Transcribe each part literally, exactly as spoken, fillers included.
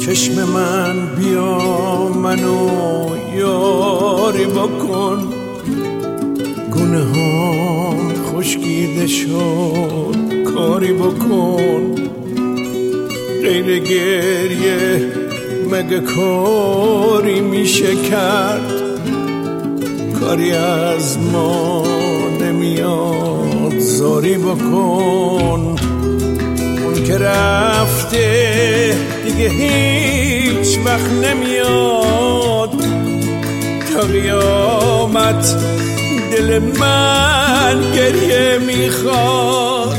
چشم من بیا منو یاری بکن، گونه هام خشکیده شد کاری بکن، غیر گریه مگه کاری میشه کرد، کاری از ما نمیاد زاری بکن، اون که رفته دیگه هیچ وقت نمیاد، تا قیامت دل من گریه میخواد.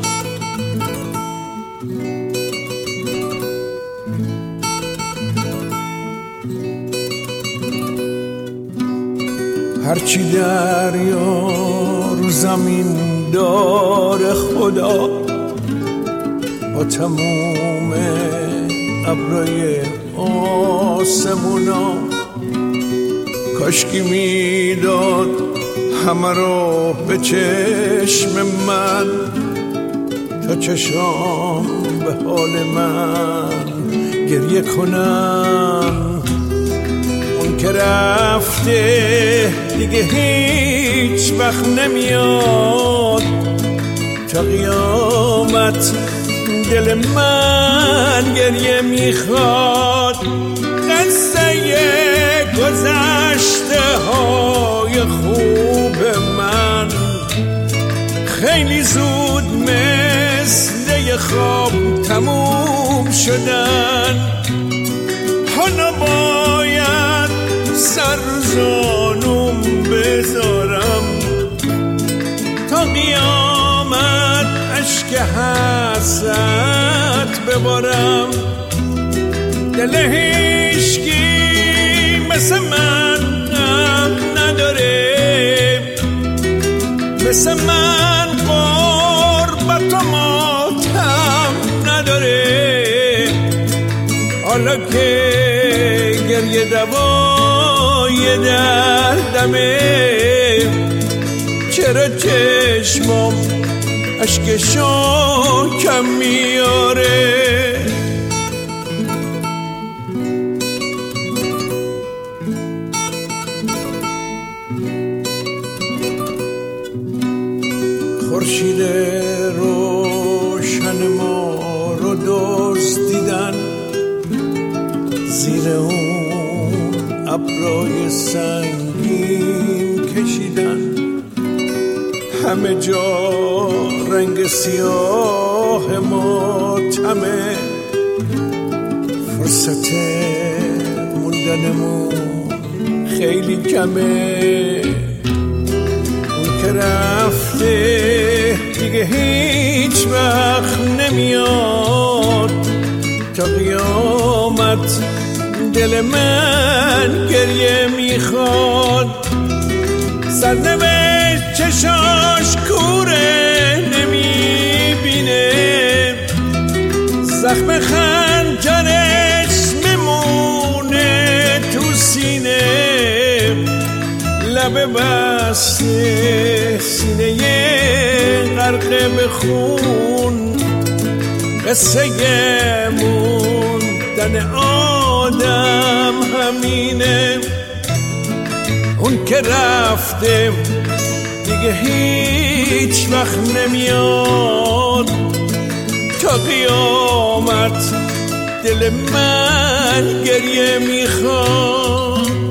هرچی دریا رو زمین داره خدا، با تموم ابرای آسمونا، کاشکی میداد همه رو به چشم من، تا چشام به حال من گریه کنن، اون که رفته دیگه هیچ وقت نمیاد، تا قیامت دل من گریه میخواد. قصه گذشته های خوب من خیلی زود مثل خواب تموم شدن، حالا باید سر زانوم بذارم، تا قیامت اشک حسرت ببارم. دل هیچکی مثل من نداره، مثل من غربت و ماتم نداره، حالا که گریه دوای دردمه، چرا چشمم اشکشو کم میاره. خورشید روشن ما رو دزدیدن، زیر اون ابرای سنگین کشیدن، همه جا رنگ سیاه ماتمه، فرصت موندنمون خیلی کمه، اون که رفته دیگه هیچ وقت نمیاد، تا قیامت دل من گریه میخواد. سرنوشت چشاش کوره نمیبینه، زخم خنجرش میمونه تو سینه، لب بسته سینه غرق به خون، قصه موندن آدم همینه، اون که رفته دیگه هیچ وقت نمیاد، تا قیامت دل من گریه میخواد.